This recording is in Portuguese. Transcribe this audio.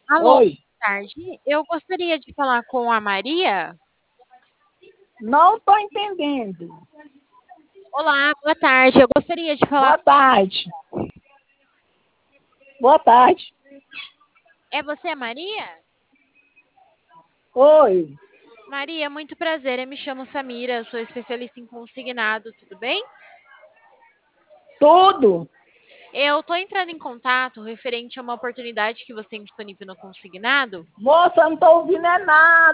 Alô, boa Oi, tarde. Eu gostaria de falar com a Maria. não estou entendendo. Olá, boa tarde. Eu gostaria de falar. Boa tarde. Boa tarde. É você, a Maria? Oi, Maria, muito prazer. Eu me chamo Samira, sou especialista em consignado, tudo bem? tudo? Eu estou entrando em contato referente a uma oportunidade que você tem disponível no consignado. Moça, não estou ouvindo é nada.